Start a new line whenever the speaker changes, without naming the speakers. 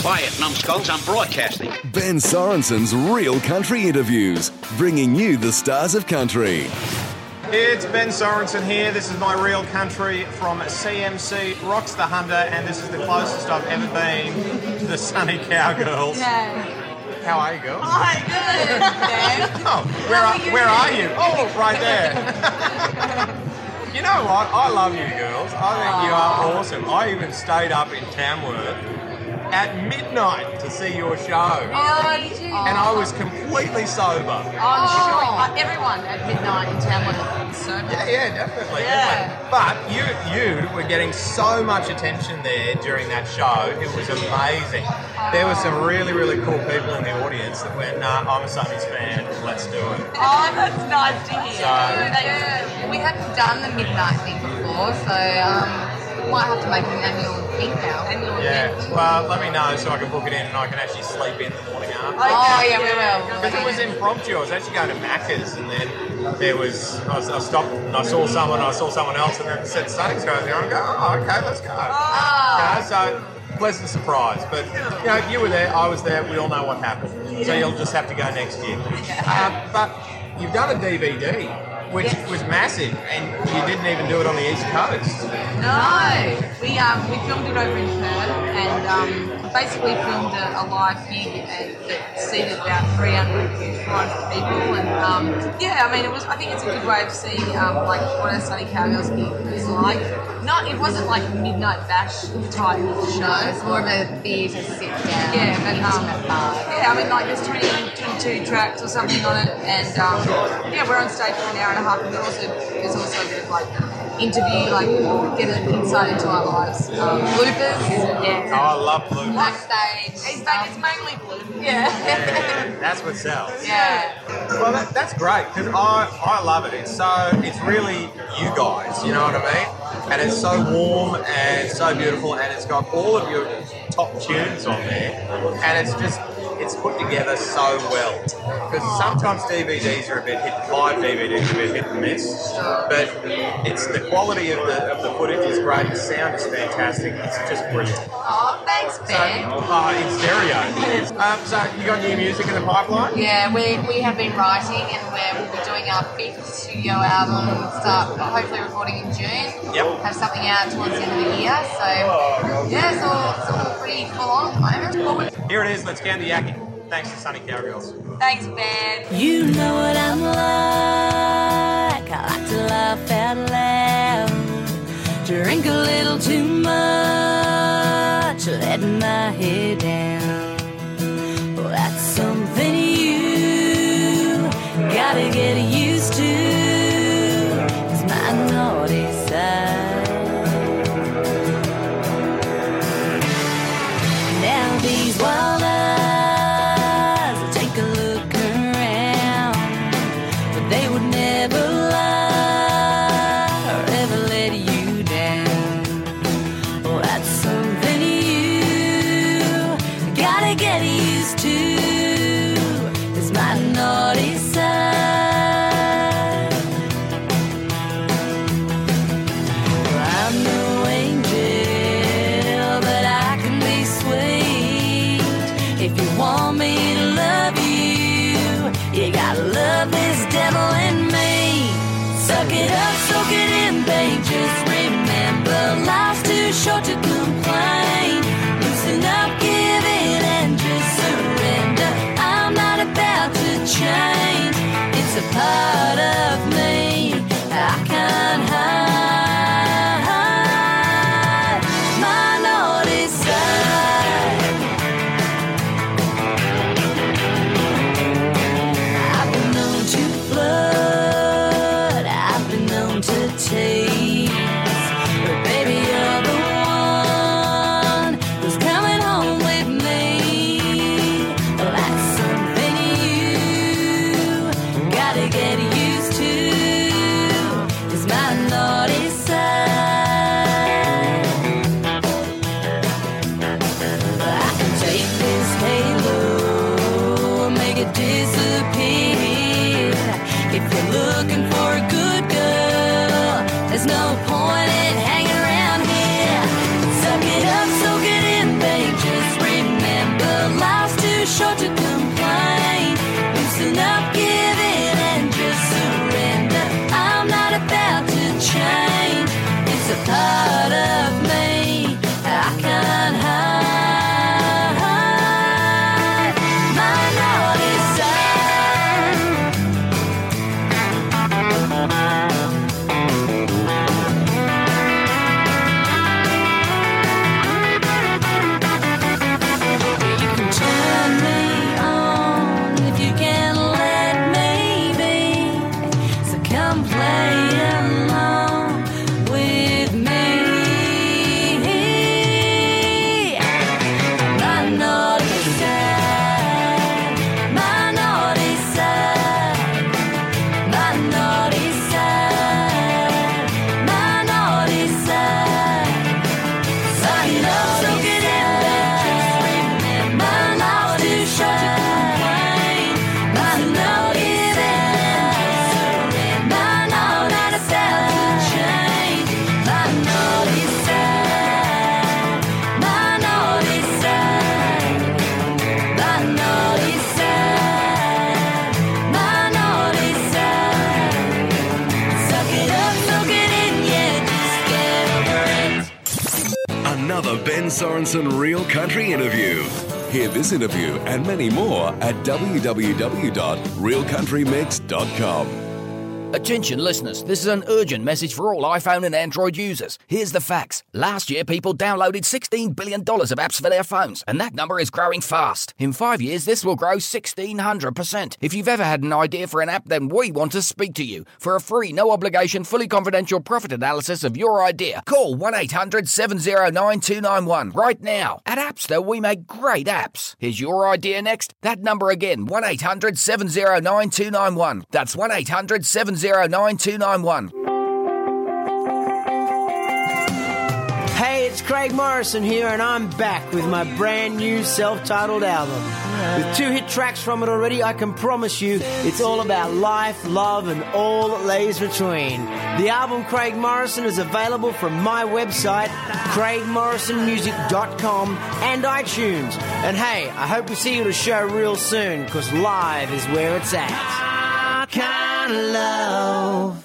Quiet, numbskulls, I'm broadcasting.
Ben Sorensen's Real Country Interviews, bringing you the stars of country.
It's Ben Sorensen here. This is my Real Country from CMC Rocks the Hunter, and this is the closest I've ever been to the Sunny Cowgirls.
Yeah.
How are you, girls?
Hi, good. Ben.
Oh, where are you? Oh, right there. You know what? I love you girls. I think you are awesome. I even stayed up in Tamworth at midnight to see your show.
Oh, did you?
And I was completely sober.
I'm sure everyone at midnight in Tamworth is sober.
Yeah, definitely.
Yeah.
Definitely. But you were getting so much attention there during that show. It was amazing. There were some really, really cool people in the audience that went, I'm a Sunny's fan, let's do it.
Oh, that's nice to hear.
So-
We haven't done the midnight thing before, so we might have to make an annual thing now.
Yeah, well, let me know so I can book it in and I can actually sleep in the morning after.
Oh, yeah, we will.
Because it was impromptu. I was actually going to Macca's and then there was, I stopped and I saw someone else and then said Sunny's going there. I go, oh, okay, let's go. So pleasant surprise. But, you were there, I was there, we all know what happened. So you'll just have to go next year. But you've done a DVD, which was massive, and you didn't even do it on the East Coast.
No, we filmed it over in Perth and basically filmed a live gig that seated about 300 people and I think it's a good way of seeing like what a Sunny Cowgirls gig is like. It wasn't like a midnight bash type show.
It's more of a theatre sit down.
Yeah, but like there's 22 tracks or something on it, and we're on stage for an hour and a half, and there's also a bit of like interview, like get an insight into our lives. Bloopers,
Oh, I love bloopers.
Backstage.
It's mainly bloopers.
Yeah, that's what sells.
Yeah.
Well, that's great because I love it. It's really you guys, you know what I mean? And it's so warm and so beautiful, and it's got all of your top tunes on there, and it's put together so well. Because sometimes DVDs are live DVDs are a bit hit and miss, but it's the quality of the footage is great, the sound is fantastic, it's just brilliant.
Oh, thanks, Ben.
In stereo. So you got new music in the pipeline?
Yeah, we have been writing and we'll be doing our 5th studio album. We'll start hopefully recording in June.
Yep.
Have something out towards the end of the year. So yeah, it's all pretty full on at the moment.
Here it is, let's get the yakking. Thanks to Sunny Cowgirls.
Thanks, Ben.
You know what I'm like. I like to laugh out loud, drink a little too much, let my head down. Well, that's something you gotta get used to. It's my naughty side. Now these wild eyes will take a look around, but they would never lie or ever let you down. Well, that's something you gotta get used to. It's my naughty side. Well, I'm no angel, but I can be sweet. If you want me to love you, you gotta love this devil in me. Suck it up, soak it in, babe. Just remember, life's too short to complain. Loosen up, give in, and just surrender. I'm not about to change. It's a part of me I can't hide. My naughty side. I've been known to flood, I've been known to tease, but baby you're the one who's coming home with me. Well, that's something you gotta get used to. It's my naughty side. I can take this halo and make it disappear. If you're looking for a good girl, there's no point in hanging around here. Suck it up, soak it in, babe. Just remember. too short to complain. Loosen up, give in, and just surrender. I'm not about to change. It's a part of me I can't hide. My naughty side. You can turn me on if you can let me be. So come play along with me. My naughty side, my naughty side, my naughty side, my naughty side. So you know, so get in there. My life's too short to complain. My naughty side, my naughty side to change. My naughty side, my naughty side, my naughty side, my naughty side. Suck it up, soak it in, yeah, just get over it.
Another Ben Sorensen Real Country interview. Hear this interview and many more at www.realcountrymix.com.
Attention listeners, this is an urgent message for all iPhone and Android users. Here's the facts. Last year, people downloaded $16 billion of apps for their phones, and that number is growing fast. In 5 years, this will grow 1,600%. If you've ever had an idea for an app, then we want to speak to you. For a free, no-obligation, fully confidential profit analysis of your idea, call 1-800-709-291 right now. At Appster, we make great apps. Here's your idea next. That number again, 1-800-709-291. That's 1-800-709-291.
Hey, it's Craig Morrison here, and I'm back with my brand new self-titled album. With 2 hit tracks from it already, I can promise you it's all about life, love, and all that lays between. The album Craig Morrison is available from my website, craigmorrisonmusic.com, and iTunes. And hey, I hope we see you at a show real soon, because live is where it's at. Kind of love.